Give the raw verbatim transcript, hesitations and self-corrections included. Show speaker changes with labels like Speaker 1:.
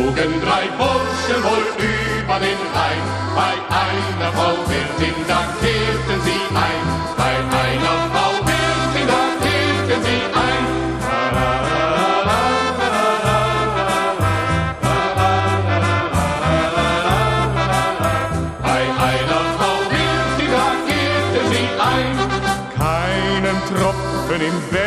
Speaker 1: zogen drei Burschen wohl über den Rhein. Bei einer Frau Wirtin, da kehrten sie ein. Bei einer Frau Wirtin, da kehrten sie ein. Bei einer Frau Wirtin, da kehrten sie ein.
Speaker 2: Keinen Tropfen im Bett